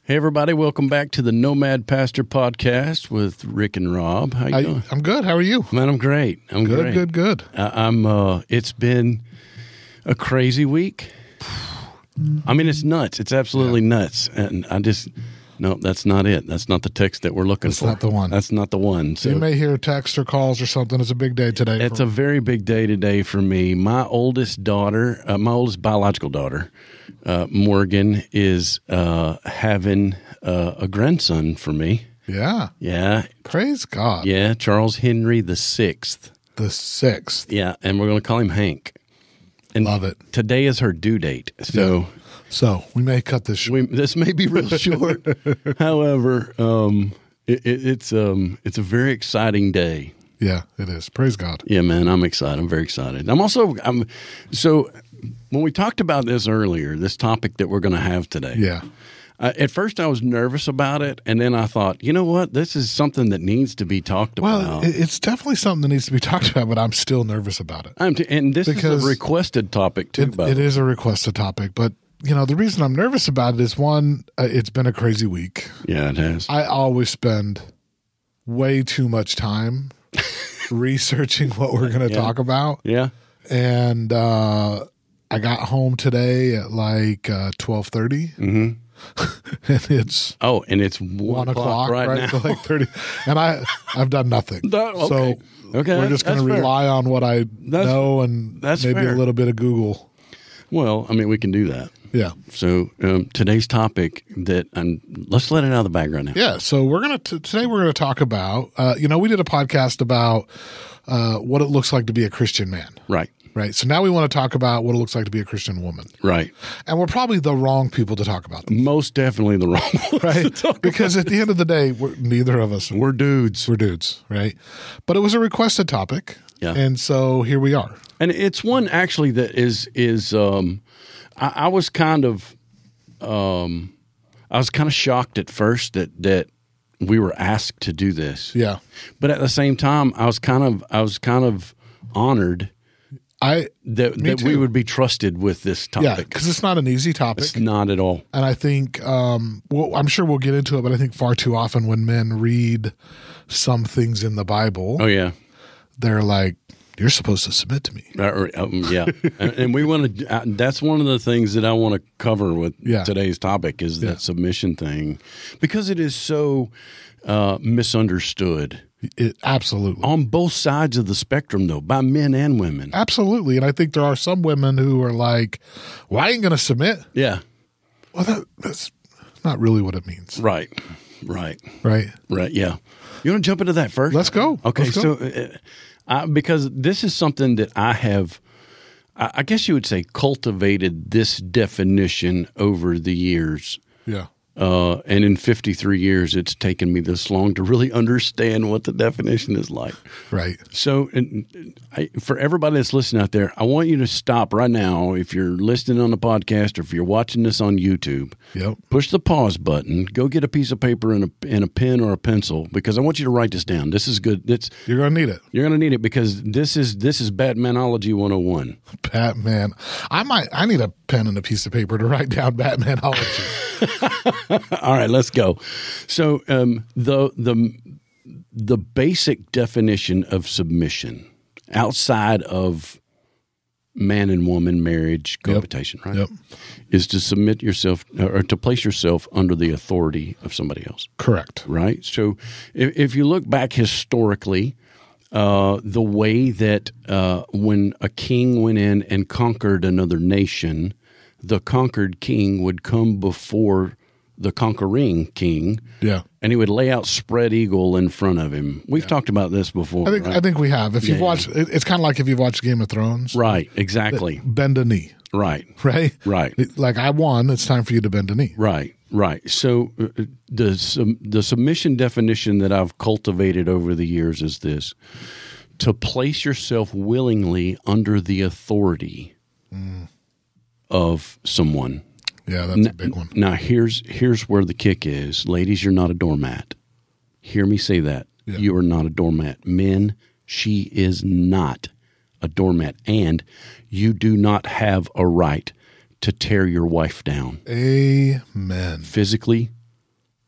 Hey, everybody. Welcome back to the Nomad Pastor Podcast with Rick and Rob. How you doing? I'm good. How are you? Man, I'm great. I'm great. Good. It's been a crazy week. I mean, it's nuts. It's absolutely nuts. And no, that's not it. That's not the text that we're looking for. That's not the one. That's not the one. So you may hear text or calls or something. It's a big day today. It's a very big day today for me. My oldest daughter, my oldest biological daughter, Morgan, is having a grandson for me. Yeah. Yeah. Praise God. Yeah, Charles Henry the Sixth. The 6th. Yeah, and we're going to call him Hank. And Love it. Today is her due date, so we may cut this short. this may be real short. However, it's a very exciting day. Yeah, it is. Praise God. Yeah, man, I'm excited. I'm very excited. So when we talked about this earlier, this topic that we're going to have today. Yeah. At first, I was nervous about it, and then I thought, you know what? This is something that needs to be talked about. Well, it's definitely something that needs to be talked about, but I'm still nervous about it. And this is a requested topic, too. It is a requested topic, but the reason I'm nervous about it is, one, it's been a crazy week. Yeah, it has. I always spend way too much time researching what we're going to talk about. Yeah. And I got home today at like 12:30. Mm-hmm. And it's 1 o'clock right now. So like 30, and I've done nothing. Okay. So we're just going to rely on what I know and maybe a little bit of Google. Well, I mean, we can do that. Yeah. So today's topic let's let it out of the background now. Yeah. So today we're going to talk about we did a podcast about what it looks like to be a Christian man. Right. Right. So now we want to talk about what it looks like to be a Christian woman. Right. And we're probably the wrong people to talk about this. Most definitely the wrong ones. Right. Because at the end of the day, neither of us. We're dudes. We're dudes. Right. But it was a requested topic. Yeah. And so here we are. And it's one actually that is I was kind of shocked at first that we were asked to do this. Yeah. But at the same time, I was kind of honored that we would be trusted with this topic. Yeah, because it's not an easy topic. It's not at all. And I think, I'm sure we'll get into it, but I think far too often when men read some things in the Bible, they're like, you're supposed to submit to me. Yeah. And we want to, that's one of the things that I want to cover with today's topic is that submission thing, because it is so misunderstood. Absolutely. On both sides of the spectrum, though, by men and women. Absolutely. And I think there are some women who are like, well, I ain't going to submit. Yeah. Well, that's not really what it means. Right. Yeah. You want to jump into that first? Let's go. Okay. Let's go. So, because this is something that I have, I guess you would say, cultivated this definition over the years. Yeah. And in 53 years, it's taken me this long to really understand what the definition is like. Right. So for everybody that's listening out there, I want you to stop right now. If you're listening on the podcast or if you're watching this on YouTube, push the pause button, go get a piece of paper and a pen or a pencil, because I want you to write this down. This is good. You're going to need it. You're going to need it because this is Batmanology 101. Batman. I need a pen and a piece of paper to write down Batmanology. All right, let's go. So the basic definition of submission outside of man and woman marriage cohabitation, right? Is to submit yourself or to place yourself under the authority of somebody else. Correct. Right? So if you look back historically, the way that when a king went in and conquered another nation, the conquered king would come before the conquering king, and he would lay out spread eagle in front of him. We've talked about this before. I think we have. If you've watched, it's kind of like if you've watched Game of Thrones, right? Exactly. Bend a knee, right? Like I won. It's time for you to bend a knee, right? So the submission definition that I've cultivated over the years is this: to place yourself willingly under the authority of someone. Yeah, that's a big one. Now, here's where the kick is. Ladies, you're not a doormat. Hear me say that. Yeah. You are not a doormat. Men, she is not a doormat. And you do not have a right to tear your wife down. Amen. Physically,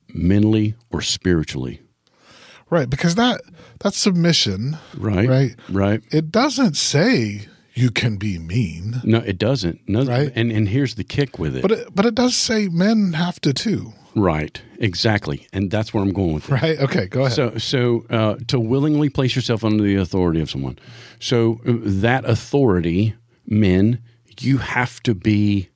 mentally or spiritually. Right, because that's submission. Right. It doesn't say you can be mean. No, it doesn't. No, right. And here's the kick with it. But it does say men have to too. Right. Exactly. And that's where I'm going with it. Right. Okay. Go ahead. So to willingly place yourself under the authority of someone. So that authority, men, you have to be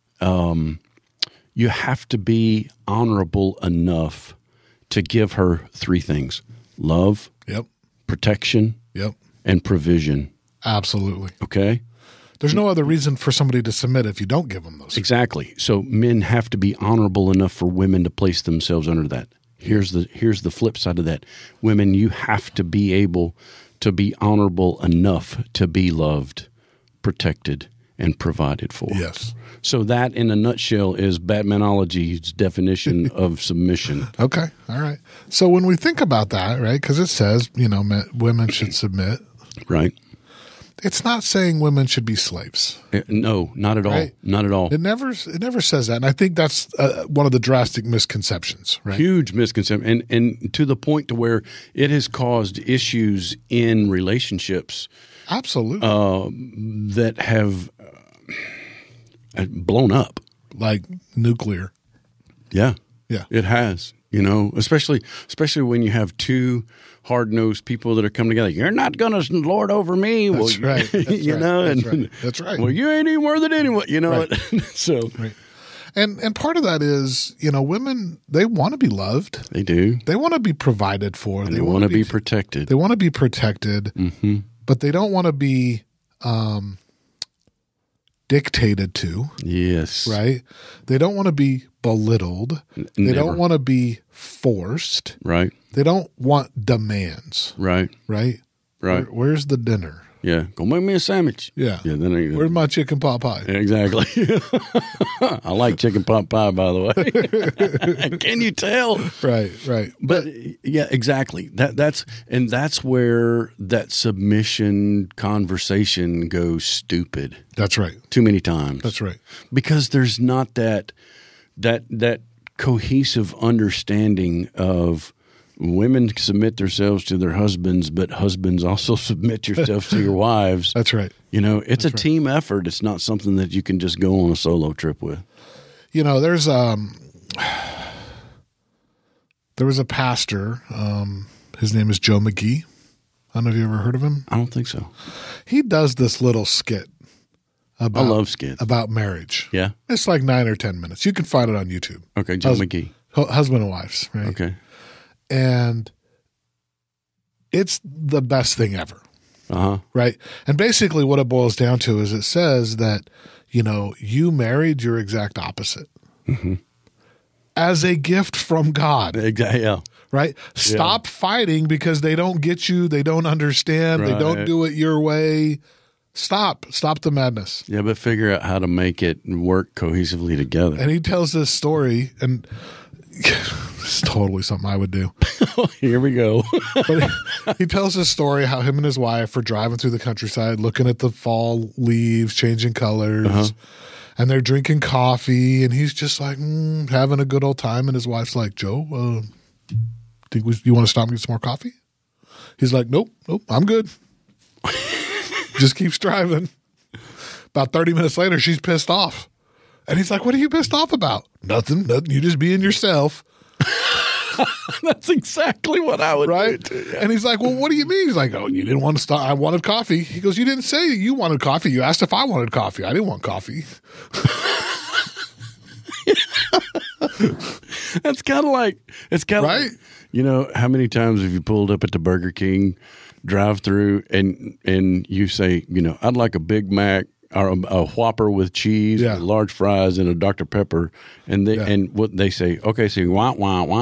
honorable enough to give her three things: love, yep, protection, yep, and provision. Absolutely. Okay. There's no other reason for somebody to submit if you don't give them those. Exactly. So men have to be honorable enough for women to place themselves under that. Here's the flip side of that. Women, you have to be able to be honorable enough to be loved, protected, and provided for. Yes. So that, in a nutshell, is Batmanology's definition of submission. Okay. All right. So when we think about that, right, because it says, women should submit. Right. It's not saying women should be slaves. No, not at all. Right? Not at all. It never says that. And I think that's one of the drastic misconceptions, right? Huge misconception. And to the point to where it has caused issues in relationships. Absolutely. That have blown up. Like nuclear. Yeah. Yeah. It has. Especially when you have two hard-nosed people that are coming together. You're not going to lord over me. That's right. That's right. Well, you ain't even worth it anyway. Right. So. Right. And part of that is, women, they want to be loved. They do. They want to be provided for. And they want to be protected. They want to be protected. Mm-hmm. But they don't want to be dictated to. Yes. Right? They don't want to be belittled. They don't want to be forced. Right. They don't want demands. Right. Right? Right. Where's the dinner? Yeah. Go make me a sandwich. Yeah. Then where's my chicken pot pie? Exactly. I like chicken pot pie, by the way. Can you tell? Right. But yeah, exactly. That's where that submission conversation goes stupid. That's right. Too many times. That's right. Because there's not that cohesive understanding of women submit themselves to their husbands, but husbands also submit yourselves to your wives. That's right. It's a team effort. It's not something that you can just go on a solo trip with. There's there was a pastor. His name is Joe McGee. I don't know if you ever heard of him. I don't think so. He does this little skit. I love skits. About marriage. Yeah. It's like 9 or 10 minutes. You can find it on YouTube. Okay, Joe McGee. Husband and wives, right? Okay. And it's the best thing ever. Uh-huh. Right? And basically what it boils down to is it says that, you married your exact opposite. Mm-hmm. As a gift from God. Exactly. Yeah. Right? Stop fighting because they don't get you. They don't understand. Right. They don't do it your way. Stop the madness. Yeah, but figure out how to make it work cohesively together. And he tells this story, and it's totally something I would do. Here we go. But he tells this story how him and his wife are driving through the countryside, looking at the fall leaves changing colors, and they're drinking coffee, and he's just like having a good old time. And his wife's like, Joe, you want to stop and get some more coffee? He's like, nope, I'm good. Just keeps driving. About 30 minutes later, she's pissed off. And he's like, what are you pissed off about? Nothing. You just being yourself. That's exactly what I would do. Too, yeah. And he's like, well, what do you mean? He's like, oh, you didn't want to stop. I wanted coffee. He goes, you didn't say you wanted coffee. You asked if I wanted coffee. I didn't want coffee. It's kind of like, right? How many times have you pulled up at the Burger King drive through and you say, I'd like a Big Mac or a Whopper with cheese, large fries, and a Dr. Pepper, and what they say, okay, so wah.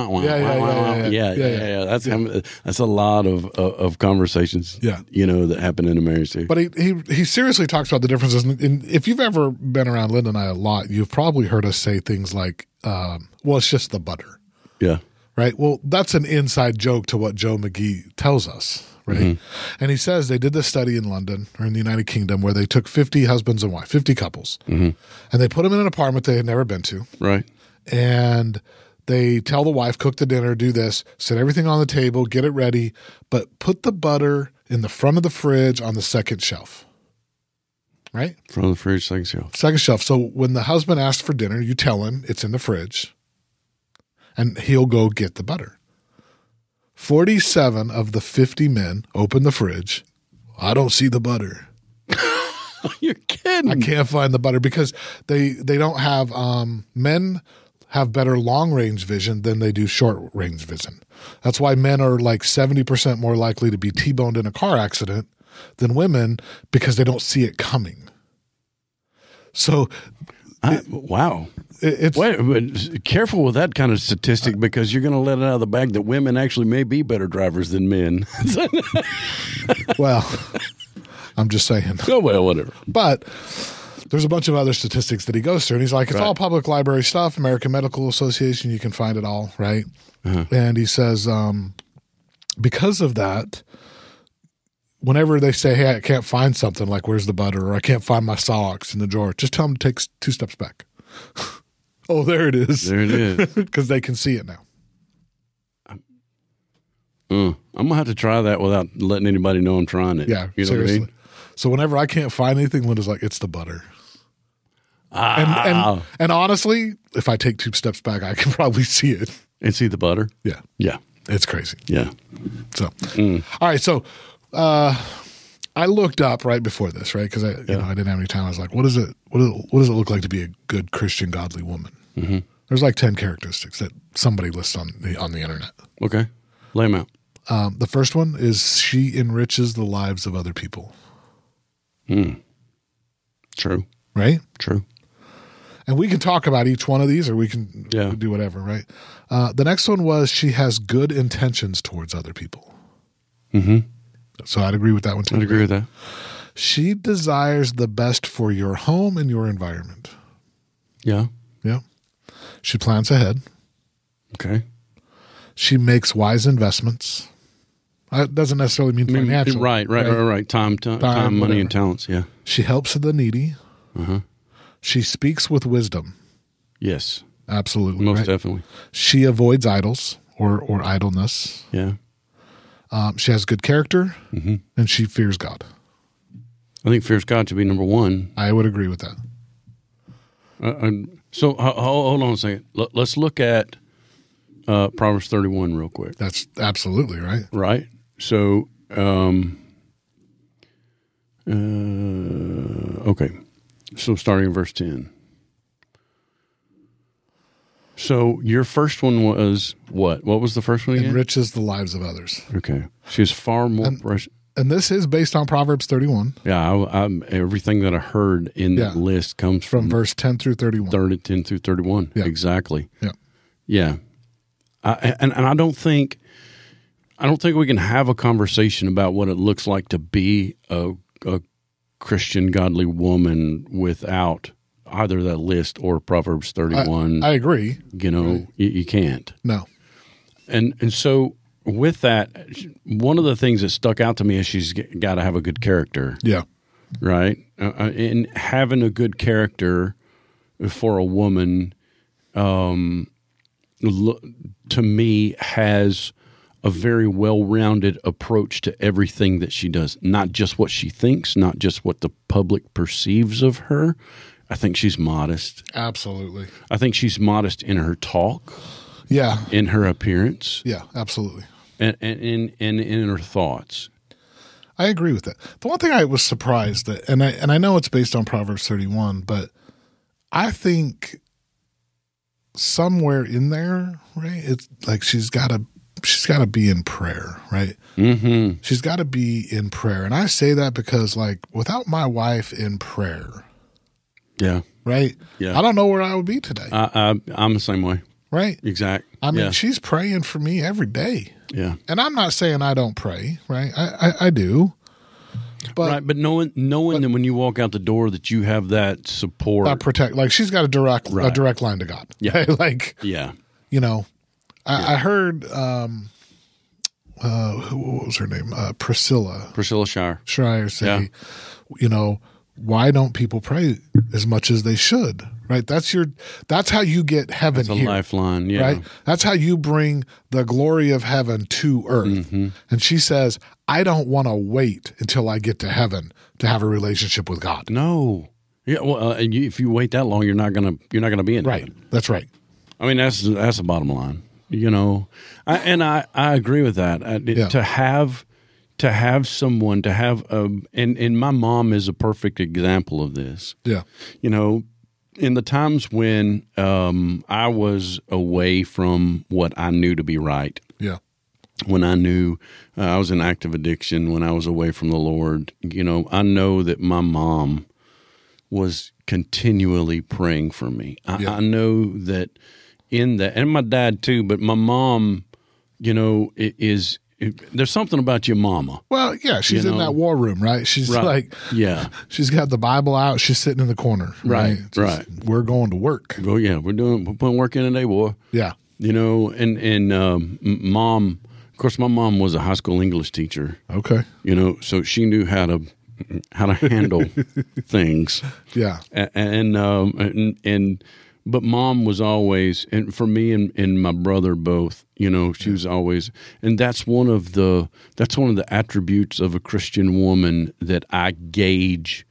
Yeah. That's a lot of conversations, that happen in a marriage too. But he seriously talks about the differences. And if you've ever been around Linda and I a lot, you've probably heard us say things like, it's just the butter. Yeah. Right. Well, that's an inside joke to what Joe McGee tells us. Right. Mm-hmm. And he says they did this study in London or in the United Kingdom where they took 50 husbands and wives, 50 couples, and they put them in an apartment they had never been to. Right. And They tell the wife, cook the dinner, do this, set everything on the table, get it ready, but put the butter in the front of the fridge on the second shelf. Right? Front of the fridge, second shelf. Second shelf. So when the husband asks for dinner, you tell him it's in the fridge, and he'll go get the butter. 47 of the 50 men open the fridge. I don't see the butter. You're kidding. I can't find the butter because they don't have men have better long range vision than they do short range vision. That's why men are like 70% more likely to be T-boned in a car accident than women, because they don't see it coming. So wow. It's Wait, careful with that kind of statistic, because you're going to let it out of the bag that women actually may be better drivers than men. well, I'm just saying. Oh, well, whatever. But there's a bunch of other statistics that he goes through, and he's like, it's all public library stuff, American Medical Association, you can find it all, right? And he says, because of that, whenever they say, hey, I can't find something, like where's the butter, or I can't find my socks in the drawer, just tell them to take 2 steps back. Oh, there it is. There it is. Because they can see it now. I'm going to have to try that without letting anybody know I'm trying it. Yeah, you know seriously. what I mean? So whenever I can't find anything, Linda's like, it's the butter. And honestly, if I take 2 steps back, I can probably see it. And see the butter? Yeah. Yeah. It's crazy. Yeah. So, all right. So, I looked up right before this, right? Because I didn't have any time. I was like, what does it look like to be a good Christian, godly woman? Mm-hmm. There's like 10 characteristics that somebody lists on the internet. Okay. Lay them out. The first one is she enriches the lives of other people. True. Right? True. And we can talk about each one of these, or we can do whatever, right? The next one was she has good intentions towards other people. Mm-hmm. So I'd agree with that one too. I'd agree with that. She desires the best for your home and your environment. Yeah. Yeah. She plans ahead. Okay. She makes wise investments. That doesn't necessarily mean financial. Right. Time, money, whatever. and talents. Yeah. She helps the needy. She speaks with wisdom. Yes. Absolutely. Most definitely. She avoids idols or idleness. Yeah. She has good character, and she fears God. I think fears God should be number one. I would agree with that. So hold on a second. Let's look at Proverbs 31 real quick. That's absolutely right. Right? So, okay. So starting in verse 10. So your first one was what? What was the first one again? Enriches the lives of others. Okay. She's far more precious. And this is based on Proverbs 31. Yeah, everything that I heard in that list comes from verse 10 through 31. 10 through 31. Yeah. Exactly. Yeah. Yeah. And I don't think we can have a conversation about what it looks like to be a Christian godly woman without either that list or Proverbs 31. I agree. Right. You can't. No. And so with that, one of the things that stuck out to me is she's got to have a good character. Yeah. Right? And having a good character for a woman, to me, has a very well-rounded approach to everything that she does. Not just what she thinks, not just what the public perceives of her. I think she's modest. Absolutely. I think she's modest in her talk. Yeah. In her appearance. Yeah, absolutely. And in her thoughts. I agree with that. The one thing I was surprised that, and I know it's based on Proverbs 31, but I think somewhere in there, right? It's like she's got to be in prayer, right? Mm-hmm. She's got to be in prayer, and I say that because, like, without my wife in prayer, yeah, right, yeah, I don't know where I would be today. I'm the same way, right? Exact. I mean, she's praying for me every day. Yeah, and I'm not saying I don't pray, right? I do. But, right, but knowing that when you walk out the door that you have that support, that protect, like she's got a direct line to God. Yeah, like you know, I heard what was her name? Priscilla Schreier say, you know, why don't people pray as much as they should, right? That's how you get heaven It's a here, lifeline, yeah. right? That's how you bring the glory of heaven to earth. Mm-hmm. And she says, I don't want to wait until I get to heaven to have a relationship with God. No. Yeah, well, if you wait that long, you're not gonna be in Right. heaven. That's right. I mean, that's the bottom line. I agree with that. To have someone and my mom is a perfect example of this. Yeah. In the times when I was away from what I knew to be right, Yeah. when I knew I was in active addiction, when I was away from the Lord, I know that my mom was continually praying for me. I know that in that, and my dad too, but my mom, there's something about your mama. Well, yeah, she's in that war room, right? She's like, she's got the Bible out. She's sitting in the corner. Right. We're going to work. Oh yeah, we're putting work in today, boy. Yeah. Mom, of course, my mom was a high school English teacher. Okay. So she knew how to handle things. Yeah. But mom was always, and for me and my brother both, she was always, and that's one of the attributes of a Christian woman that I gauge,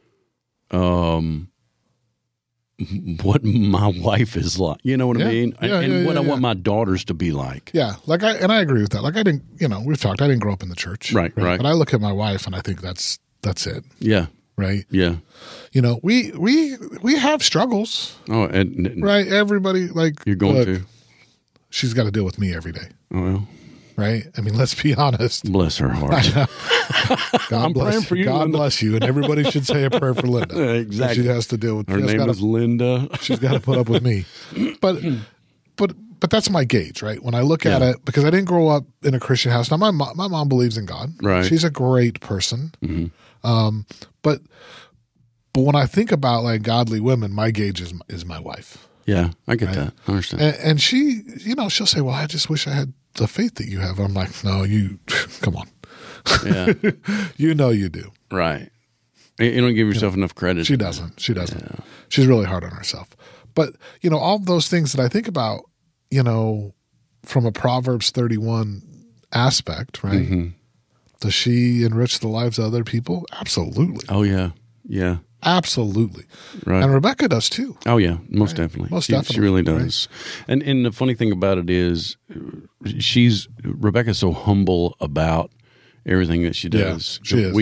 what my wife is like. You know what I mean? And what I want my daughters to be like. Yeah. I agree with that. Like I didn't, we've talked, I didn't grow up in the church. Right. But I look at my wife and I think that's it. Yeah. Right. Yeah. We have struggles. Oh, and right. Everybody you're going to. She's got to deal with me every day. Oh well. Right. I mean, let's be honest. Bless her heart. God bless praying for you. God Linda. Bless you. And everybody should say a prayer for Linda. Exactly. She has to deal with. Her name is Linda. She's got to put up with me. But that's my gauge, right? When I look at it, because I didn't grow up in a Christian house. Now my mom believes in God. Right. She's a great person. Mm-hmm. But when I think about godly women, my gauge is my wife. Yeah, I get that. I understand. And she, she'll say, "Well, I just wish I had the faith that you have." I'm like, "No, you, come on." Yeah, you do. Right. You don't give yourself enough credit. She doesn't. Yeah. She's really hard on herself. But all of those things that I think about, from a Proverbs 31 aspect, right? Mm-hmm. Does she enrich the lives of other people? Absolutely. Oh yeah, yeah. Absolutely. Right. And Rebecca does too. Oh yeah, most definitely. Most definitely. She really does. Right? And the funny thing about it is Rebecca's so humble about everything that she does. Yeah, she is.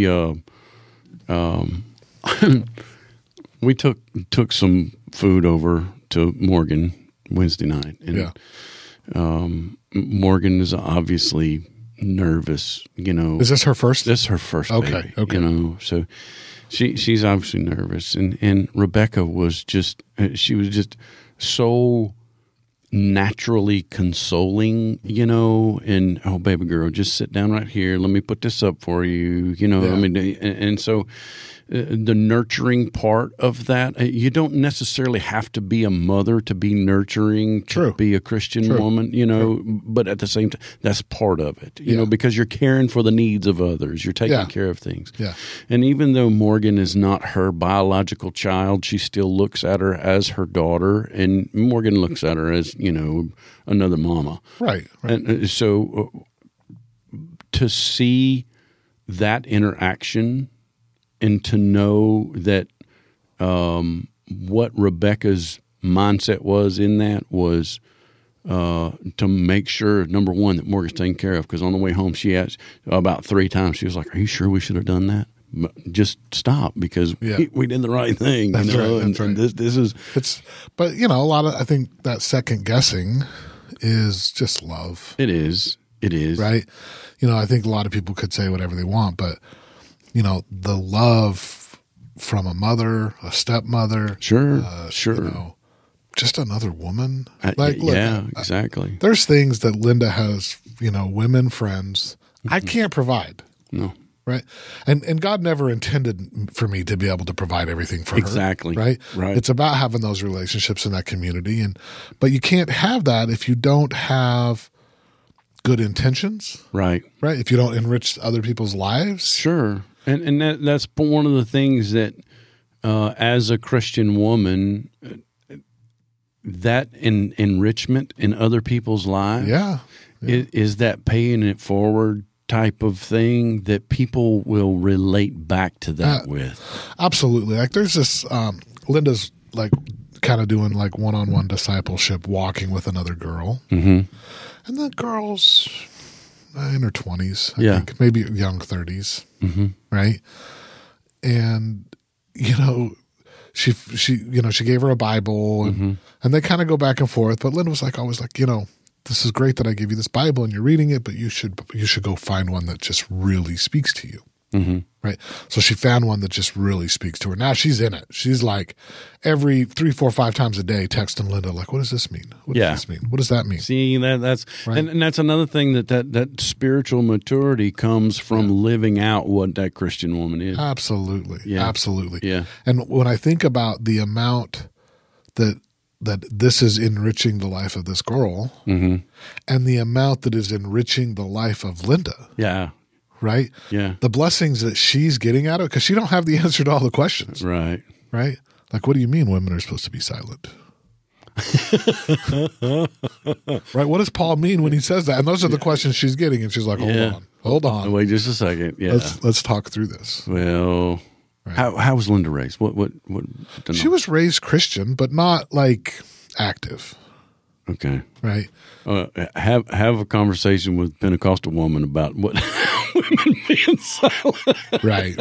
We took some food over to Morgan Wednesday night. And Morgan is obviously nervous, Is this her first? This is her first baby, Okay. So she's obviously nervous, and Rebecca was just so naturally consoling, and oh baby girl, just sit down right here. Let me put this up for you, I mean, and so the nurturing part of that, you don't necessarily have to be a mother to be nurturing, to be a Christian woman, but at the same time, that's part of it, because you're caring for the needs of others. You're taking care of things. Yeah. And even though Morgan is not her biological child, she still looks at her as her daughter, and Morgan looks at her as, another mama. Right. And so to see that interaction and to know that what Rebecca's mindset was in that was to make sure, number one, that Morgan's taken care of. Because on the way home, she asked about 3 times. She was like, "Are you sure we should have done that? Just stop, because we did the right thing." That's right. That's right. This is but a lot of, I think that second guessing is just love. It is right. I think a lot of people could say whatever they want, but the love from a mother, a stepmother, sure, just another woman. Exactly. There's things that Linda has, women friends I can't provide. No. Right. And God never intended for me to be able to provide everything for her. Exactly. Right. Right. It's about having those relationships in that community. But you can't have that if you don't have good intentions. Right. Right. If you don't enrich other people's lives. Sure. And that's one of the things that as a Christian woman, that enrichment in other people's lives, is that paying it forward type of thing that people will relate back to that with. Absolutely. Like there's this, Linda's like kind of doing like one-on-one discipleship, walking with another girl. Mm-hmm. And the girl's in her 20s, I think, maybe young 30s, right? And, she gave her a Bible and they kind of go back and forth. But Linda was always like, this is great that I give you this Bible and you're reading it, but you should go find one that just really speaks to you. Mm-hmm. Right. So she found one that just really speaks to her. Now she's in it. She's like every 3, 4, 5 times a day texting Linda, like, what does this mean? What does this mean? What does that mean? See, that's right. And that's another thing that spiritual maturity comes from living out what that Christian woman is. Absolutely. Yeah. Absolutely. Yeah. And when I think about the amount that this is enriching the life of this girl and the amount that is enriching the life of Linda. Yeah. Right? Yeah. The blessings that she's getting out of it, because she don't have the answer to all the questions. Right. Right? Like, what do you mean women are supposed to be silent? Right? What does Paul mean when he says that? And those are the questions she's getting. And she's like, hold on. Wait just a second. Yeah. Let's talk through this. Well, how was Linda raised? What she was raised Christian, but not like active. Okay. Right. Have a conversation with Pentecostal woman about what women being silent. Right.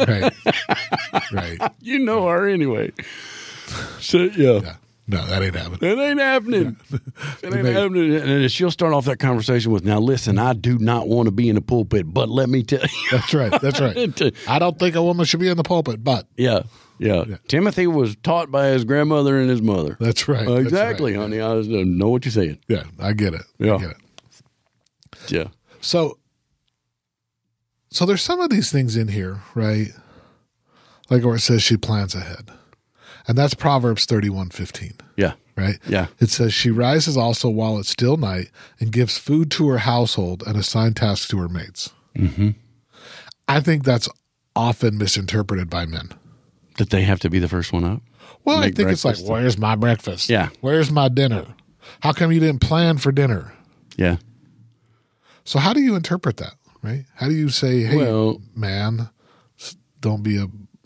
You know her anyway. So yeah. No, that ain't happening. That ain't happening. It ain't happening. And she'll start off that conversation with, now listen, I do not want to be in the pulpit, but let me tell you. That's right. I don't think a woman should be in the pulpit, but. Yeah. Timothy was taught by his grandmother and his mother. That's right. Exactly, That's right. honey. I know what you're saying. Yeah, I get it. Yeah. I get it. Yeah. So there's some of these things in here, right? Like where it says she plans ahead. And that's Proverbs 31:15. Yeah. Right? Yeah. It says she rises also while it's still night and gives food to her household and assign tasks to her mates. Mm-hmm. I think that's often misinterpreted by men. That they have to be the first one up? Well, I think it's like, where's my breakfast? Yeah. Where's my dinner? How come you didn't plan for dinner? Yeah. So how do you interpret that, right? How do you say, hey, man, don't be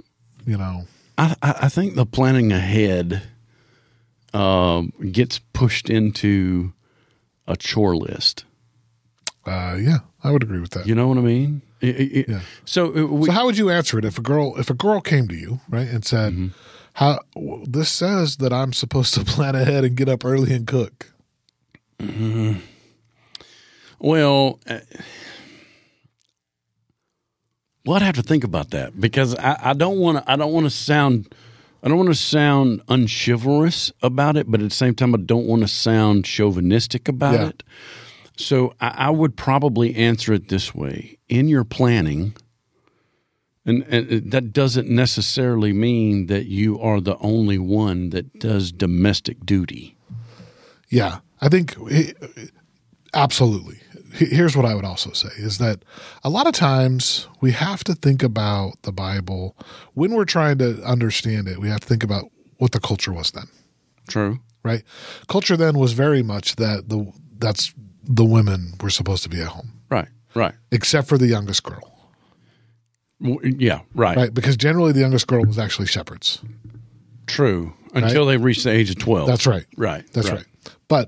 I think the planning ahead gets pushed into a chore list. Yeah, I would agree with that. You know what I mean? Yeah. So how would you answer it if a girl came to you, right, and said, "How this says that I'm supposed to plan ahead and get up early and cook"? Mm-hmm. Well, I'd have to think about that because I don't want to sound unchivalrous about it, but at the same time, I don't want to sound chauvinistic about it. So I would probably answer it this way. In your planning, and that doesn't necessarily mean that you are the only one that does domestic duty. Yeah, I think absolutely. Here's what I would also say is that a lot of times we have to think about the Bible when we're trying to understand it. We have to think about what the culture was then. True. Right? Culture then was very much that the women were supposed to be at home. Right. Except for the youngest girl. Yeah, right. Right, because generally the youngest girl was actually shepherds. True. Until they reached the age of 12. That's right. Right. That's right. But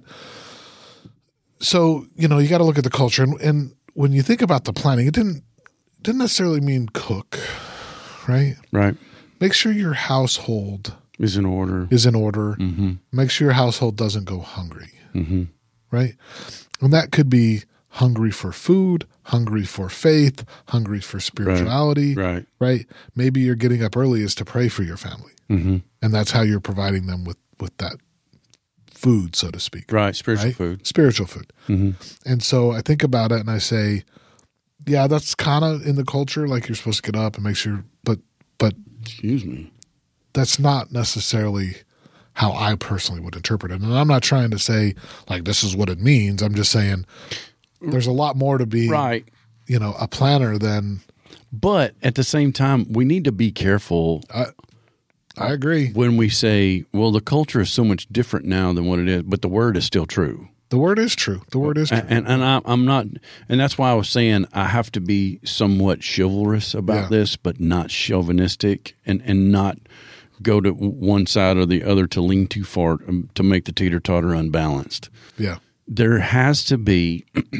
so, you got to look at the culture. And when you think about the planning, it didn't necessarily mean cook, right? Right. Make sure your household is in order. Mm-hmm. Make sure your household doesn't go hungry, right? And that could be hungry for food, hungry for faith, hungry for spirituality, right? Maybe you're getting up early is to pray for your family. Mm-hmm. And that's how you're providing them with that food, so to speak. Right, spiritual food. Spiritual food. Mm-hmm. And so I think about it and I say, yeah, that's kind of in the culture, like you're supposed to get up and make sure, but excuse me, that's not necessarily how I personally would interpret it. And I'm not trying to say like this is what it means. I'm just saying there's a lot more to being a planner than. But at the same time, we need to be careful I agree. when we say, well, the culture is so much different now than what it is, but the word is still true. The word is true. The word is true. And I'm not, and that's why I was saying I have to be somewhat chivalrous about this, but not chauvinistic, and not go to one side or the other to lean too far to make the teeter-totter unbalanced. Yeah. There has to be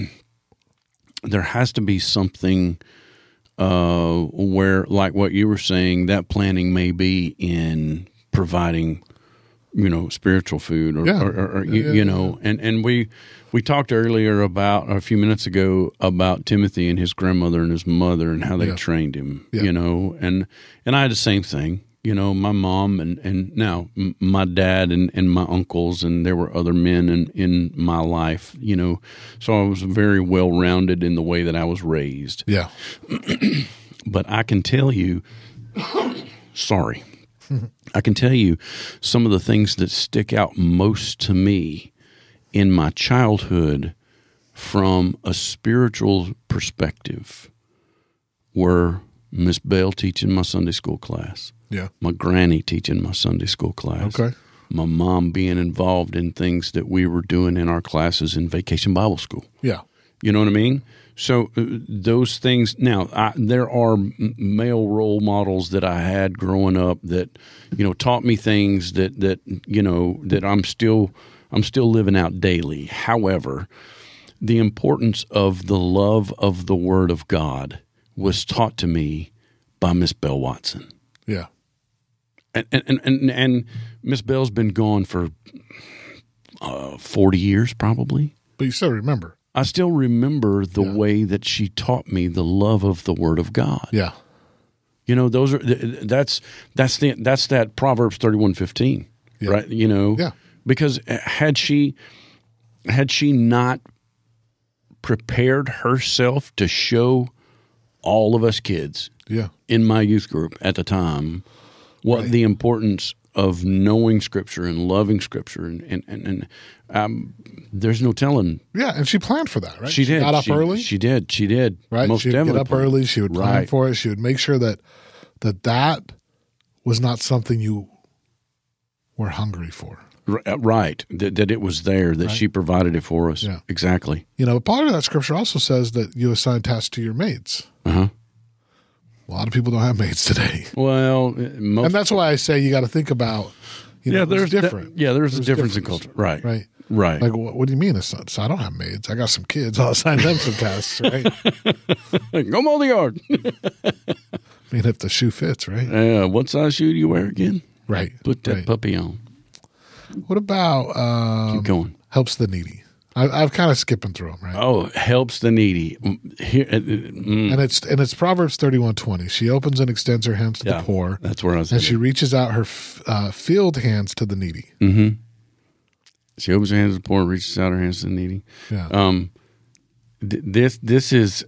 something where, like what you were saying, that planning may be in providing, spiritual food or you know, and we talked earlier about, a few minutes ago, about Timothy and his grandmother and his mother and how they trained him, and I had the same thing. My mom and now my dad and my uncles, and there were other men in my life, so I was very well-rounded in the way that I was raised. Yeah. But I can tell you, sorry, I can tell you some of the things that stick out most to me in my childhood from a spiritual perspective were Miss Bell teaching my Sunday school class. Yeah. My granny teaching my Sunday school class. Okay. My mom being involved in things that we were doing in our classes in Vacation Bible School. Yeah. You know what I mean? So those things. Now, there are male role models that I had growing up that, taught me things that I'm still living out daily. However, the importance of the love of the Word of God was taught to me by Miss Bell Watson. Yeah. And Miss Bell's been gone for 40 years probably. But you still remember. I still remember the way that she taught me the love of the Word of God. Yeah. Those are that's that Proverbs 31:15, right? Yeah. Because had she not prepared herself to show all of us kids in my youth group at the time what the importance of knowing Scripture and loving Scripture, and there's no telling. Yeah, and she planned for that, right? She did. Got up early. She did. Right? Most She'd get up definitely. early. She would plan for it. She would make sure that was not something you were hungry for. Right. That it was there, that she provided it for us. Yeah. Exactly. Part of that scripture also says that you assign tasks to your maids. Uh-huh. A lot of people don't have maids today. Well, and that's why I say you got to think about, there's different. There's a difference in culture. Right. Like, what do you mean? So I don't have maids. I got some kids. I'll assign them some tasks, right? Go mow the yard. I mean, if the shoe fits, right? What size shoe do you wear again? Right. Put that puppy on. What about keep going? Helps the needy. I've kind of skipping through them, right? Oh, helps the needy. Here, and it's Proverbs 31:20. She opens and extends her hands to the poor. That's where I was. And she reaches out her filled hands to the needy. Mm-hmm. She opens her hands to the poor, reaches out her hands to the needy. Yeah. This is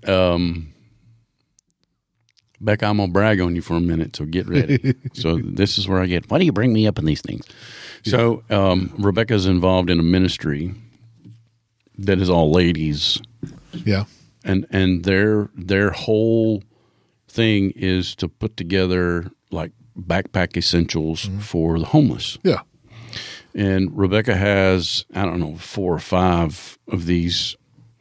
Becca, I'm gonna brag on you for a minute, so get ready. So this is where I get. Why do you bring me up in these things? So Rebecca's involved in a ministry that is all ladies. Yeah. And their whole thing is to put together like backpack essentials for the homeless. Yeah. And Rebecca has, 4 or 5 of these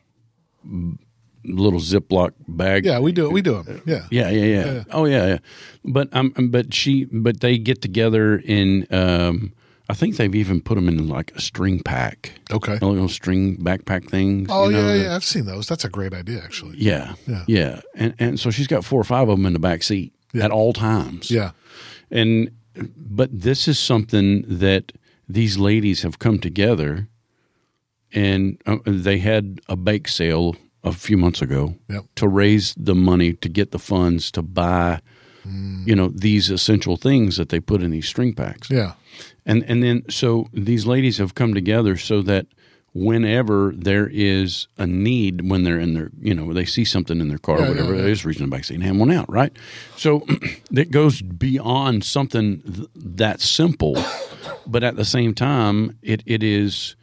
little Ziploc bag. Yeah, we do them. Yeah. Yeah. Oh yeah. But they get together in. I think they've even put them in like a string pack. Okay. Little string backpack things. Oh, yeah. I've seen those. That's a great idea, actually. Yeah. And so she's got 4 or 5 of them in the back seat at all times. Yeah. But this is something that these ladies have come together, and they had a bake sale a few months ago to raise the money to get the funds to buy, these essential things that they put in these string packs. Yeah. And then so these ladies have come together so that whenever there is a need, when they're in their, they see something in their car or whatever, they just reach in the back seat and hand one out, right? So it goes beyond something that simple, but at the same time, it is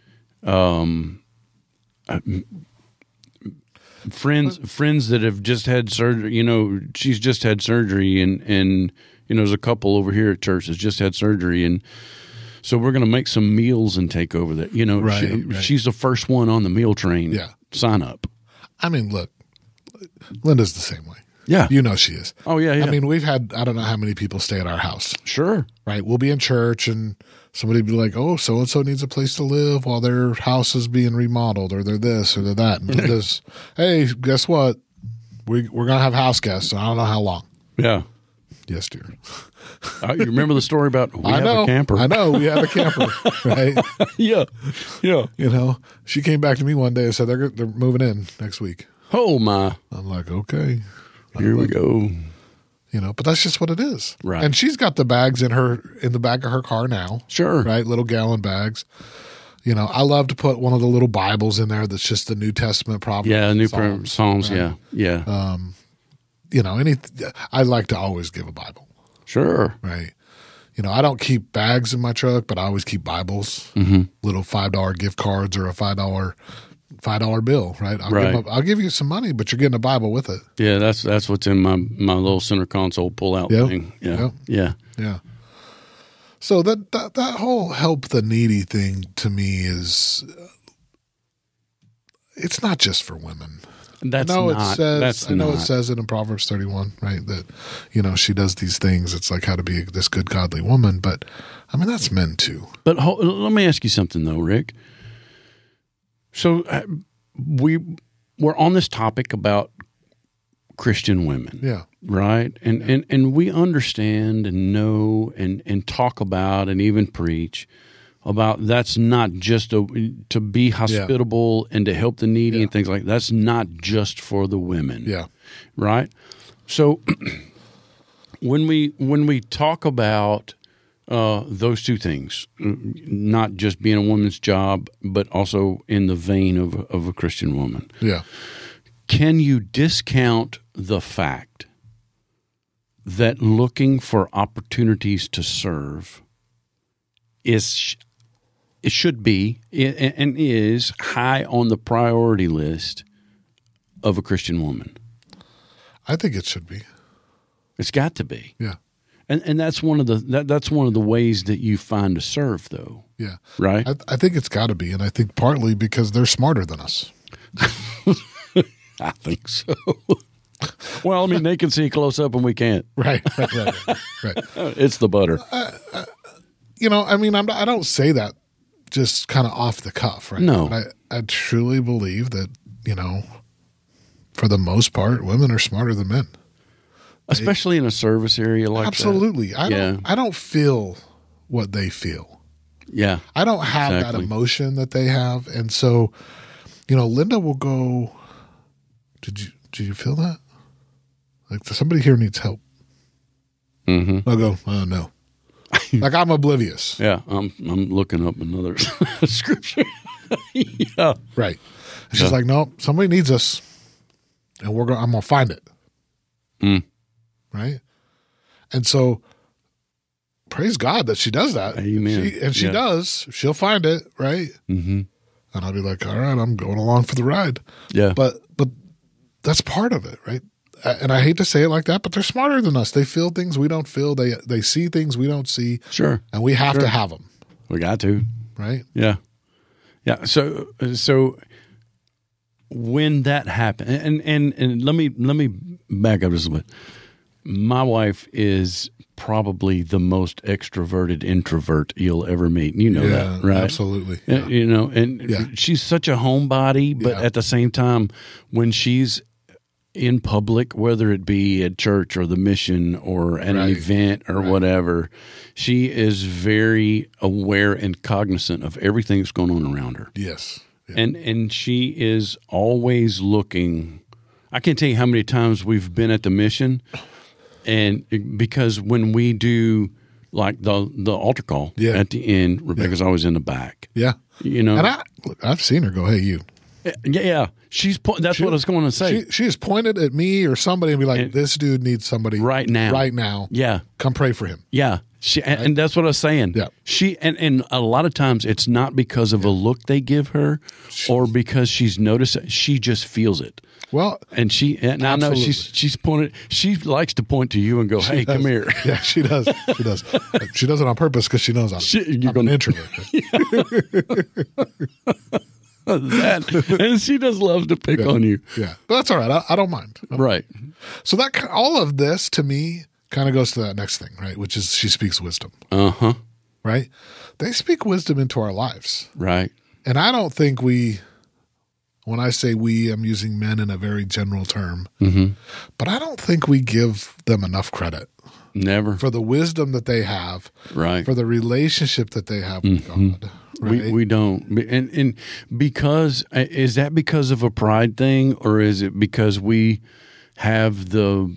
friends that have just had surgery. She's just had surgery, and there's a couple over here at church that's just had surgery, and so we're going to make some meals and take over that. Right. She's the first one on the meal train. Yeah. Sign up. I mean, look, Linda's the same way. Yeah. She is. Oh, yeah. I mean, we've had, I don't know how many people stay at our house. Sure. Right. We'll be in church and somebody be like, oh, so-and-so needs a place to live while their house is being remodeled, or they're this or they're that. And Linda's, hey, guess what? We're going to have house guests. I don't know how long. Yeah. Yes, dear. You remember the story about we have a camper? I know. We have a camper, right? Yeah. She came back to me one day and said they're moving in next week. Oh, my. I'm like, okay. Here we go. But that's just what it is. Right. And she's got the bags in the back of her car now. Sure. Right? Little gallon bags. I love to put one of the little Bibles in there that's just the New Testament Proverbs. Yeah, Psalms, right? yeah. I like to always give a Bible. Sure. Right. I don't keep bags in my truck, but I always keep Bibles, little $5 gift cards or a $5 bill, right? I'll give you some money, but you're getting a Bible with it. Yeah, that's what's in my little center console pull-out thing. Yeah. Yep. Yeah. So that whole help the needy thing to me is, it's not just for women. It says it in Proverbs 31, right? That, she does these things. It's like how to be this good, godly woman. But, I mean, that's men too. But let me ask you something, though, Rick. So we're on this topic about Christian women. Yeah. Right? And we understand and know and talk about and even preach about that's not just to be hospitable and to help the needy and things like that. That's not just for the women. Yeah. Right? So when we talk about those two things, not just being a woman's job, but also in the vein of a Christian woman. Yeah. Can you discount the fact that looking for opportunities to serve it should be and is high on the priority list of a Christian woman? I think it should be. It's got to be. Yeah. And that's one of the ways that you find to serve, though. Yeah. Right? I think it's got to be, and I think partly because they're smarter than us. I think so. Well, I mean, they can see close up and we can't. Right. It's the butter. I mean, I don't say that just kind of off the cuff, right? No. But I truly believe that, for the most part, women are smarter than men. Especially in a service area like absolutely. that. I don't feel what they feel. Yeah. I don't have that emotion that they have. And so, Linda will go, did you feel that? Like somebody here needs help. Mm-hmm. I'll go, oh, no. Like I'm oblivious. Yeah. I'm looking up another scripture. Yeah. Right. And she's like, no, somebody needs us. And I'm going to find it. Right? And so, praise God that she does that. Amen. She does. She'll find it, right? Mm-hmm. And I'll be like, all right, I'm going along for the ride. Yeah. But that's part of it, right? And I hate to say it like that, but they're smarter than us. They feel things we don't feel. They see things we don't see. Sure. And we have to have them. We got to. Right? Yeah. Yeah. So when that happened, and let me back up just a little bit. My wife is probably the most extroverted introvert you'll ever meet. You know that, right? Absolutely. Yeah. And she's such a homebody, but at the same time, when she's in public, whether it be at church or the mission or at an event or whatever, she is very aware and cognizant of everything that's going on around her. Yes. Yeah. And she is always looking. I can't tell you how many times we've been at the mission. And because when we do like the altar call at the end, Rebecca's always in the back. Yeah. And I've seen her go, hey, you. Yeah. That's what I was going to say. She has pointed at me or somebody and be like, this dude needs somebody right now. Right now. Yeah. Come pray for him. Yeah. And that's what I was saying. Yeah. And a lot of times it's not because of a look they give her or because she's noticed it. She just feels it. Well, and I know she's pointed. She likes to point to you and go, "Hey, come here." Yeah, she does. She does. She does it on purpose because she knows I'm an introvert. And she just loves to pick on you. Yeah, but that's all right. I don't mind. Right. So that all of this to me kind of goes to that next thing, right? Which is she speaks wisdom. Right. They speak wisdom into our lives. Right. And I don't think when I say we, I'm using men in a very general term, but I don't think we give them enough credit. Never. For the wisdom that they have. Right. For the relationship that they have with God. Right? We don't. And because, is that because of a pride thing, or is it because we have the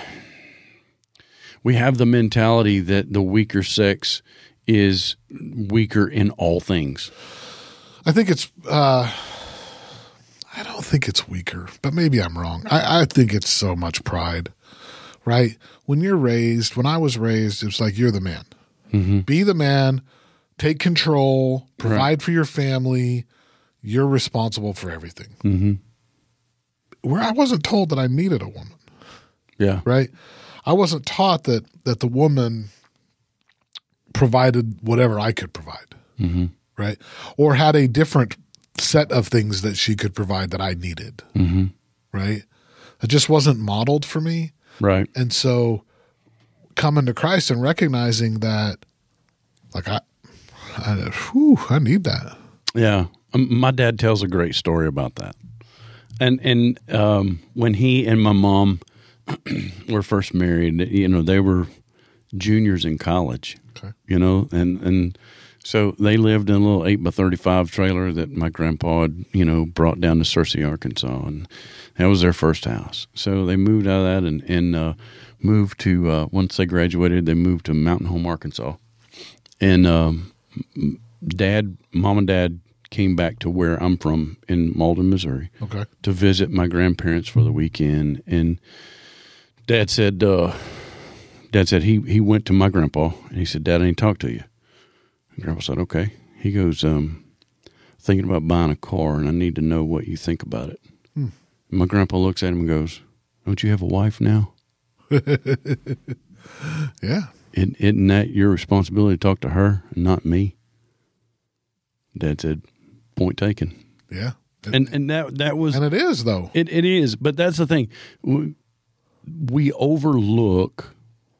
mentality that the weaker sex is weaker in all things? I think it's, I don't think it's weaker, but maybe I'm wrong. I think it's so much pride, right? When I was raised, it was like, you're the man. Be the man, take control, provide for your family. You're responsible for everything. Where I wasn't told that I needed a woman. Yeah. Right? I wasn't taught that the woman provided whatever I could provide. Right? Or had a different set of things that she could provide that I needed. Right? It just wasn't modeled for me. Right. And so coming to Christ and recognizing that, like, I need that. Yeah. My dad tells a great story about that. And when he and my mom were first married, they were juniors in college, and so they lived in a little 8x35 trailer that my grandpa had, brought down to Searcy, Arkansas, and that was their first house. So they moved out of that and moved to, once they graduated, they moved to Mountain Home, Arkansas. And mom and dad came back to where I'm from in Malden, Missouri, to visit my grandparents for the weekend. And Dad said he went to my grandpa and he said, "Dad, I need to talk to you." And Grandpa said, "Okay." He goes, "Thinking about buying a car, and I need to know what you think about it." And my grandpa looks at him and goes, "Don't you have a wife now?" Yeah. Isn't that your responsibility to talk to her and not me? Dad said, "Point taken." Yeah. And that was, and it is though. It is, but that's the thing. We overlook,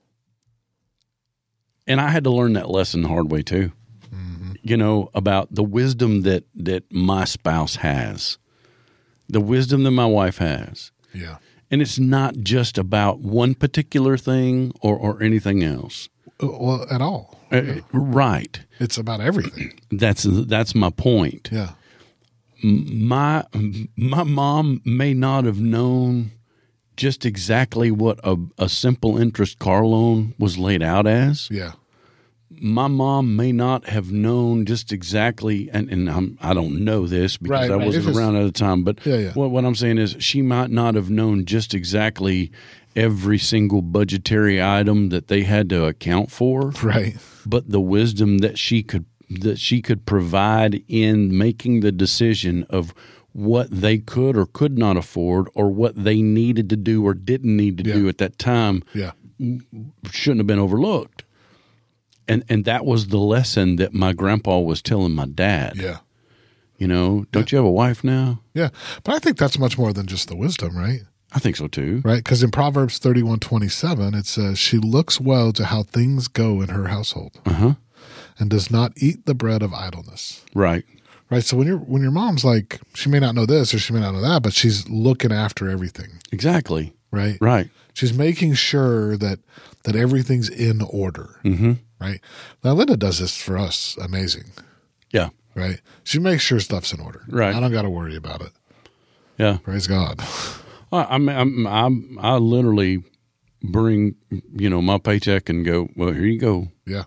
and I had to learn that lesson the hard way too. About the wisdom that my spouse has, the wisdom that my wife has. Yeah. And it's not just about one particular thing or anything else. Well, at all. Right. It's about everything. That's my point. Yeah. My mom may not have known just exactly what a simple interest car loan was laid out as. Yeah. My mom may not have known just exactly, and I don't know this because I wasn't around at the time, but what I'm saying is she might not have known just exactly every single budgetary item that they had to account for. Right. But the wisdom that she could provide in making the decision of what they could or could not afford or what they needed to do or didn't need to do at that time shouldn't have been overlooked. And that was the lesson that my grandpa was telling my dad. Yeah. Don't you have a wife now? Yeah. But I think that's much more than just the wisdom, right? I think so too. Right? Because in Proverbs 31:27, it says, "She looks well to how things go in her household and does not eat the bread of idleness." Right. Right. So when your mom's like, she may not know this or she may not know that, but she's looking after everything. Exactly. Right. Right. She's making sure that everything's in order. Right. Now Linda does this for us. Amazing. Yeah. Right. She makes sure stuff's in order. Right. I don't got to worry about it. Yeah. Praise God. I literally bring my paycheck and go, well, here you go. Yeah.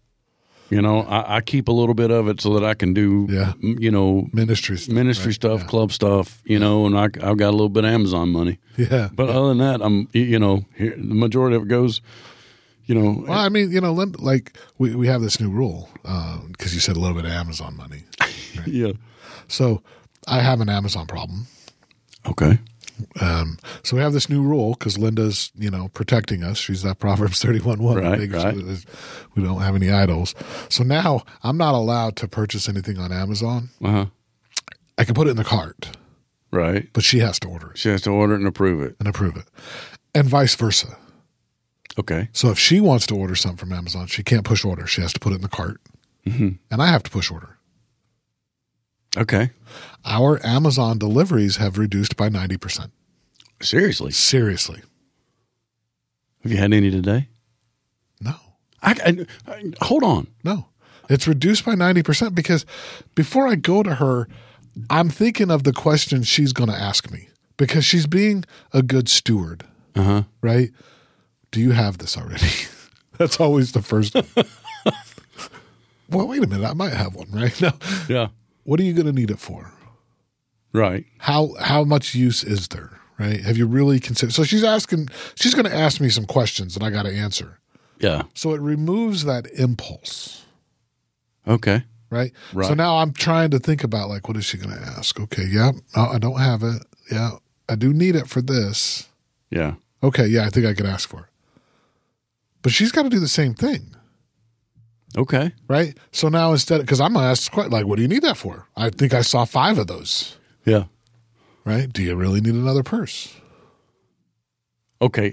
I keep a little bit of it so that I can do, ministry stuff, club stuff, and I've got a little bit of Amazon money. Yeah. But other than that, I'm, here, the majority of it goes, Well, I mean, like we have this new rule because you said a little bit of Amazon money. Right? Yeah. So I have an Amazon problem. Okay. So we have this new rule because Linda's, protecting us. She's that Proverbs 31:1. Right. We don't have any idols. So now I'm not allowed to purchase anything on Amazon. Uh-huh. I can put it in the cart, Right. but she has to order it She has to order it and approve it. And vice versa. Okay. So if she wants to order something from Amazon, she can't push order. She has to put it in the cart. Mm-hmm. And I have to push order. Okay. Our Amazon deliveries have reduced by 90%. Seriously? Seriously. Have you had any today? No. Hold on. No. It's reduced by 90% because before I go to her, I'm thinking of the question she's going to ask me because she's being a good steward, Uh-huh. right? Do you have this already? That's always the first. Well, wait a minute. I might have one, right? No. Yeah. What are you going to need it for? Right. How much use is there, right? Have you really considered? So she's going to ask me some questions and I got to answer. Yeah. So it removes that impulse. Okay. Right? Right. So now I'm trying to think about what is she going to ask? Okay. Yeah. I don't have it. Yeah. I do need it for this. Yeah. Okay. Yeah. I think I could ask for it. But she's got to do the same thing. Okay. Right? So now because I'm going to ask what do you need that for? I think I saw 5 of those. Yeah. Right? Do you really need another purse? Okay.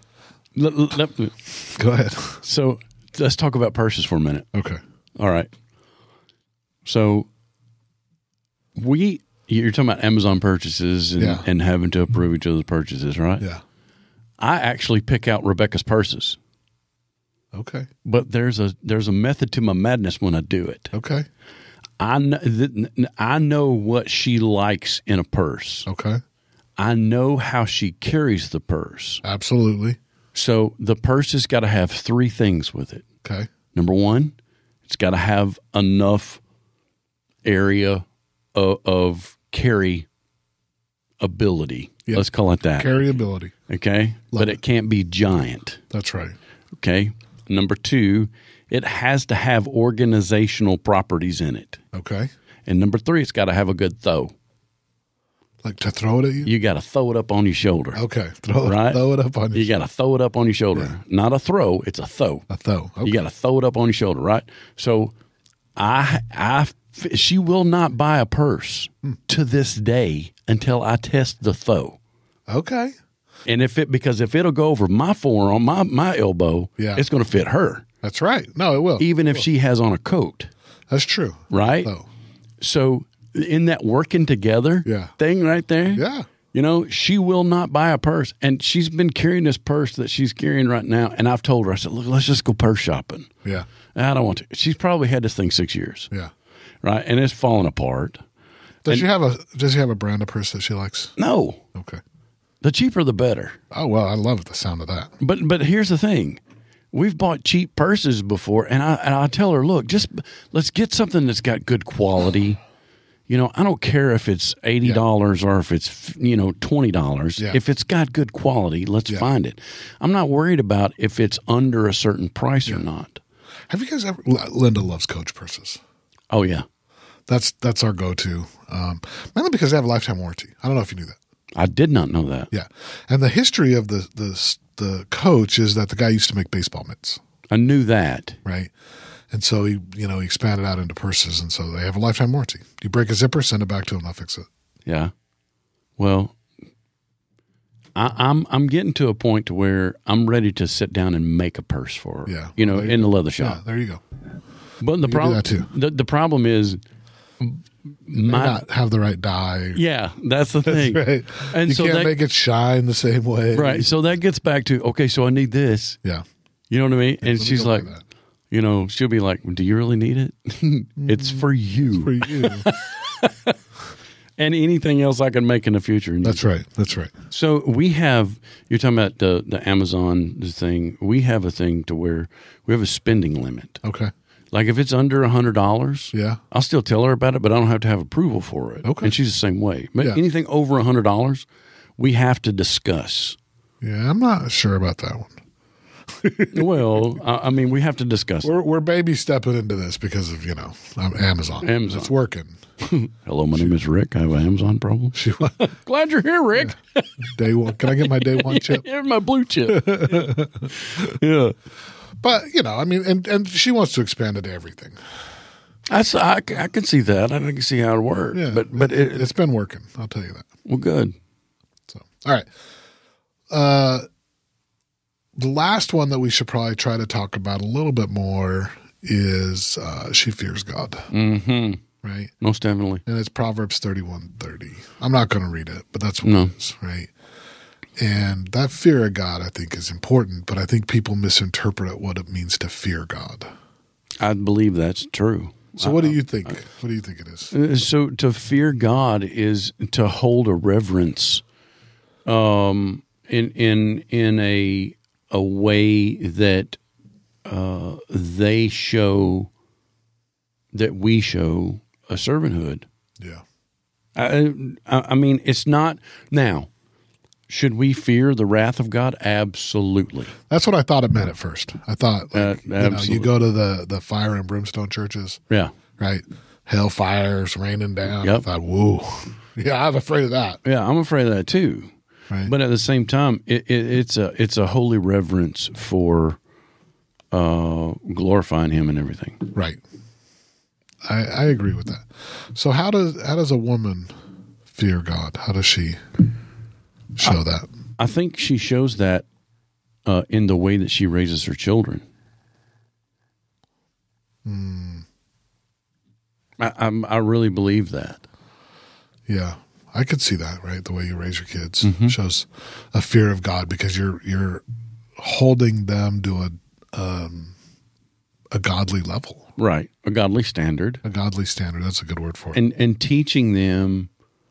Go ahead. So let's talk about purses for a minute. Okay. All right. So you're talking about Amazon purchases and having to approve each other's purchases, right? Yeah. I actually pick out Rebecca's purses. Okay. But there's a method to my madness when I do it. Okay. I know what she likes in a purse. Okay. I know how she carries the purse. Absolutely. So the purse has got to have 3 things with it. Okay. Number 1, it's got to have enough area of carry ability. Yep. Let's call it that. Carryability. Okay. But it can't be giant. That's right. Okay. Number 2, it has to have organizational properties in it. Okay. And number 3, it's got to have a good throw. Like to throw it at you? You got to throw it up on your shoulder. Okay. Throw it up on your You got to throw it up on your shoulder. Yeah. Not a throw, it's a throw. A throw. Okay. You got to throw it up on your shoulder, right? So she will not buy a purse to this day until I test the throw. Okay. And if it'll go over my forearm, my elbow, it's going to fit her. That's right. No, it will. Even if she has on a coat. That's true. Right? So in that working together thing right there, she will not buy a purse. And she's been carrying this purse that she's carrying right now. And I've told her, I said, look, let's just go purse shopping. Yeah. I don't want to. She's probably had this thing 6 years. Yeah. Right? And it's falling apart. Does she have a brand of purse that she likes? No. Okay. The cheaper the better. Oh, well, I love the sound of that. But here's the thing. We've bought cheap purses before, and I tell her, look, just let's get something that's got good quality. I don't care if it's $80 or if it's $20. Yeah. If it's got good quality, let's find it. I'm not worried about if it's under a certain price or not. Have you guys ever? Linda loves Coach purses. Oh yeah, that's our go-to. Mainly because they have a lifetime warranty. I don't know if you knew that. I did not know that. Yeah, and the history of the Coach is that the guy used to make baseball mitts. I knew that. Right. And so he expanded out into purses, and so they have a lifetime warranty. You break a zipper, send it back to them, they'll fix it. Yeah. Well, I'm getting to a point to where I'm ready to sit down and make a purse for her. Yeah. In the leather shop. Yeah, there you go. But the problem, the problem is, not have the right dye. Yeah, that's the thing. That's right. And you so can't make it shine the same way. Right. So that gets back to, okay, so I need this. Yeah. You know what I mean? And she's like, she'll be like, do you really need it? It's for you. It's for you. And anything else I can make in the future. That's right. That's right. So you're talking about the Amazon thing. We have a thing to where we have a spending limit. Okay. Like if it's under $100, I'll still tell her about it, but I don't have to have approval for it. Okay. And she's the same way. But anything over $100, we have to discuss. Yeah, I'm not sure about that one. Well, I mean, we have to discuss it. We're baby stepping into this because of Amazon. Amazon. It's working. Hello, my name is Rick. I have an Amazon problem. Glad you're here, Rick. Day one. Can I get my day one chip? Here's my blue chip. Yeah. But I mean, and she wants to expand it to everything. I can see that. I can see how it works. Yeah, but it's been working. I'll tell you that. Well, good. So, all right. The last one that we should probably try to talk about a little bit more is she fears God. Mm-hmm. Right? Most definitely. And it's Proverbs 31:30. I'm not going to read it, but that's what it is, right? And that fear of God, I think, is important, but I think people misinterpret what it means to fear God. I believe that's true. So what do you think? What do you think it is? So to fear God is to hold a reverence in a way that they show that we show a servanthood. Yeah. I mean, it's not now. Should we fear the wrath of God? Absolutely. That's what I thought it meant at first. I thought, you go to the fire and brimstone churches. Yeah. Right? Hellfire's raining down. Yep. I thought, whoa. Yeah, I'm afraid of that. Yeah, I'm afraid of that too. Right. But at the same time, it's a holy reverence for glorifying Him and everything. Right. I agree with that. So how does a woman fear God? How does she show that? I think she shows that in the way that she raises her children. I really believe that. Yeah, I could see that. Right, the way you raise your kids shows a fear of God because you're holding them to a godly level. Right, a godly standard. A godly standard. That's a good word for it. And teaching them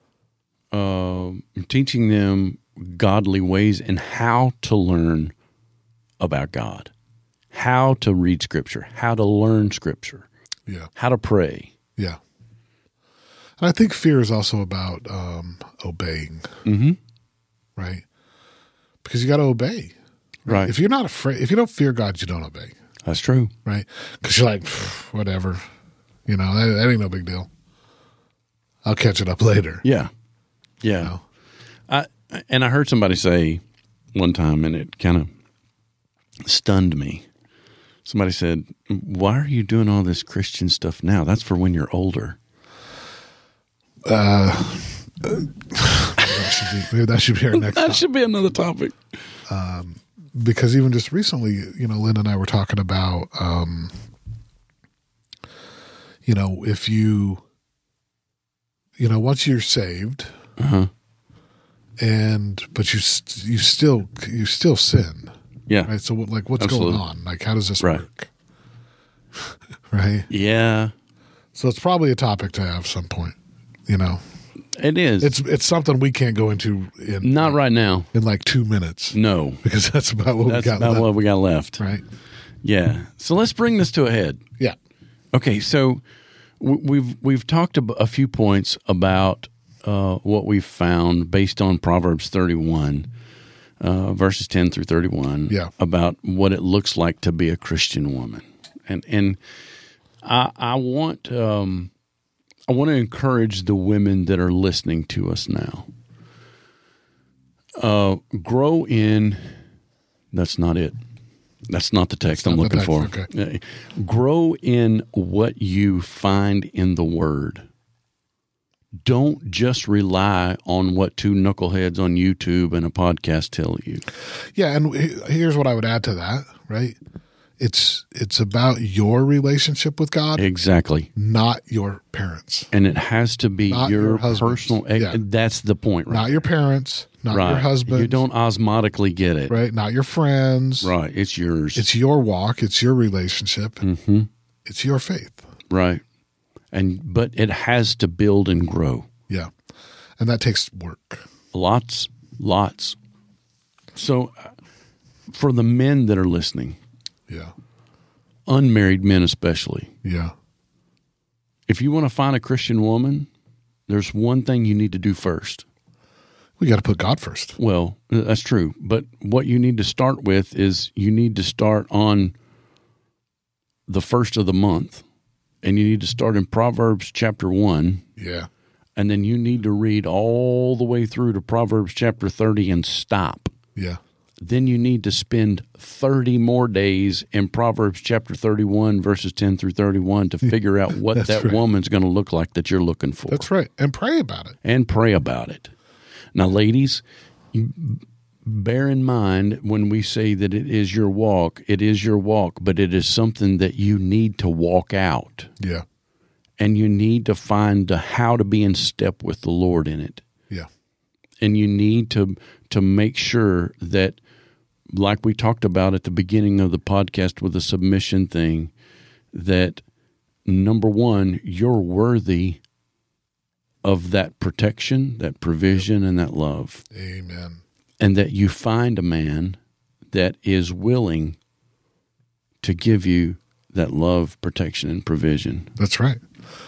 godly ways and how to learn about God, how to read Scripture, how to learn Scripture, how to pray. Yeah. And I think fear is also about obeying, right? Because you got to obey. Right. If you're not afraid, if you don't fear God, you don't obey. That's true. Right? Because you're like, whatever. That ain't no big deal. I'll catch it up later. Yeah. Yeah. And I heard somebody say one time, and it kind of stunned me. Somebody said, "Why are you doing all this Christian stuff now? That's for when you're older." Maybe that should be our next That should be another topic. Because even just recently, Lynn and I were talking about, if you, once you're saved, but you still sin. Yeah. Right. So what's Absolutely. going on? Like, how does this work? Right. Yeah. So it's probably a topic to have some point, It is. It's something we can't go into Not right now. in like 2 minutes. No. Because that's about what That's we got about left. what we got left. Right. Yeah. So let's bring this to a head. Yeah. Okay. So we've talked a few points about what we've found based on Proverbs 31, verses 10 through 31, about what it looks like to be a Christian woman. And I want to encourage the women that are listening to us now. Grow in. That's not it. That's not the text I'm looking for. Okay. Grow in what you find in the Word. Don't just rely on what two knuckleheads on YouTube and a podcast tell you. Yeah, and here's what I would add to that, right? It's about your relationship with God. Exactly. Not your parents. And it has to be Not your husband's. personal. Yeah. That's the point, right? Not your parents. Not your husband. You don't osmotically get it. Right? Not your friends. Right. It's yours. It's your walk. It's your relationship. Mm-hmm. It's your faith. Right. But it has to build and grow. Yeah. And that takes work. Lots. So for the men that are listening, yeah, unmarried men especially, yeah, if you want to find a Christian woman, there's one thing you need to do first. We got to put God first. Well, that's true. But what you need to start with is you need to start on the first of the month, and you need to start in Proverbs chapter 1. Yeah. And then you need to read all the way through to Proverbs chapter 30 and stop. Yeah. Then you need to spend 30 more days in Proverbs chapter 31, verses 10 through 31 to figure out what that woman's going to look like that you're looking for. That's right. And pray about it. And pray about it. Now, ladies, bear in mind when we say that it is your walk, but it is something that you need to walk out. Yeah. And you need to find how to be in step with the Lord in it. Yeah. And you need to make sure that, like we talked about at the beginning of the podcast with the submission thing, that number one, you're worthy of that protection, that provision, and that love. Amen. And that you find a man that is willing to give you that love, protection, and provision. That's right.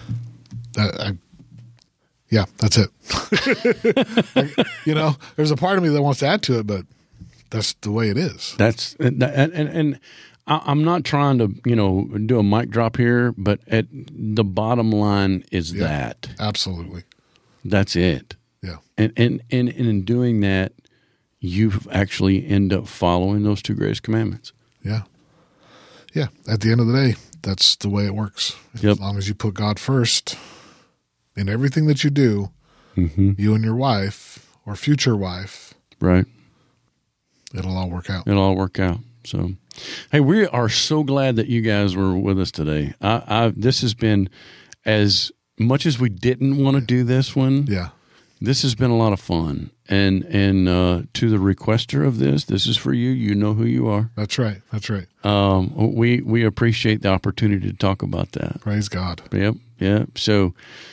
Yeah, that's it. There's a part of me that wants to add to it, but that's the way it is. And I'm not trying to, do a mic drop here, but at the bottom line is that. Absolutely. That's it. Yeah. And in doing that, you actually end up following those two greatest commandments. Yeah. Yeah. At the end of the day, that's the way it works. Yep. As long as you put God first in everything that you do, you and your wife or future wife, right? It'll all work out. It'll all work out. So, hey, we are so glad that you guys were with us today. This has been, as much as we didn't want to do this one. Yeah. This has been a lot of fun. And to the requester of this is for you. You know who you are. That's right. That's right. We appreciate the opportunity to talk about that. Praise God. Yep. Yeah. So,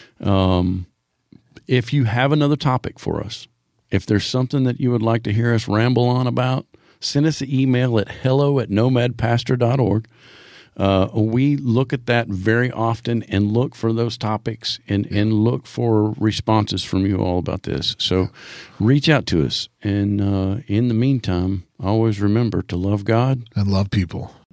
if you have another topic for us, if there's something that you would like to hear us ramble on about, send us an email at hello@nomadpastor.org. We look at that very often and look for those topics and look for responses from you all about this. So reach out to us. And in the meantime, always remember to love God and love people.